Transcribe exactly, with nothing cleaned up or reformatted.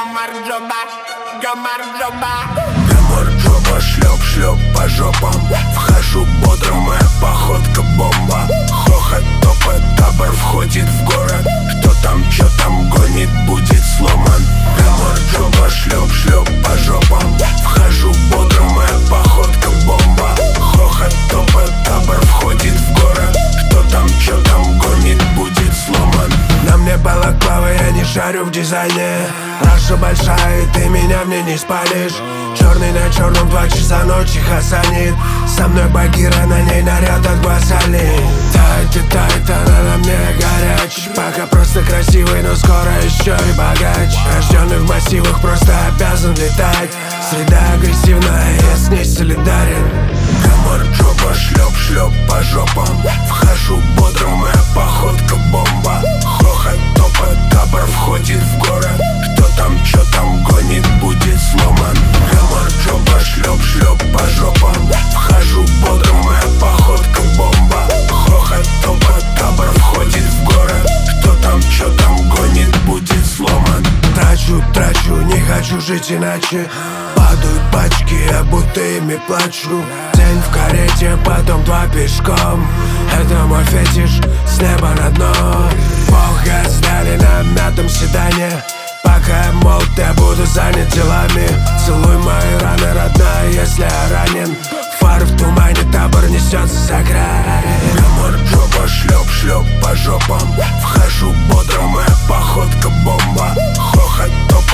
Гамарджоба, гамарджоба. Гамарджоба, шлеп-шлеп по жопам. Вхожу бодро, моя походка бомба. Хохот, топот, табор входит в город. Кто там, чё там гонит, будет сломан. Гамарджоба, шлеп-шлеп по жопам. Вхожу бодро, моя походка бомба. Хохот, топот, табор входит в город. Кто там, чё там гонит, будет сломан. На мне балаклава, я не шарю в дизайне. Раша большая, и ты меня мне не спалишь. Черный на черном, два часа ночи хасанит. Со мной Багира, на ней наряд от Гвасали. Тает и тает, она на мне горяч. Пока просто красивый, но скоро еще и богач. Рожденный в массивах, просто обязан летать. Среда агрессивная, я с ней солидарен. Гамарджоба, шлеп-шлеп по жопам. Вхожу бодро, моя походка бомба. Хохот, топот, табор входит в город. Кто там, чё там гонит, будет сломан. Гамарджоба, шлеп-шлеп по жопам. Вхожу бодро, моя походка бомба. Хохот, топот, табор входит в город. Кто там, чё там гонит, будет сломан. Трачу, трачу, не хочу жить иначе. Падают пачки, я будто ими плачу. День в карете, потом два пешком. Это мой фетиш, с неба на дно. Бога сдали на мятом седане. Пока я молод, я буду занят делами. Целуй мои раны, родная, если я ранен. Фары в тумане, табор несется за край. Гамарджоба, шлеп-шлеп по жопам. Вхожу бодро, моя походка бомба. Хохот, топ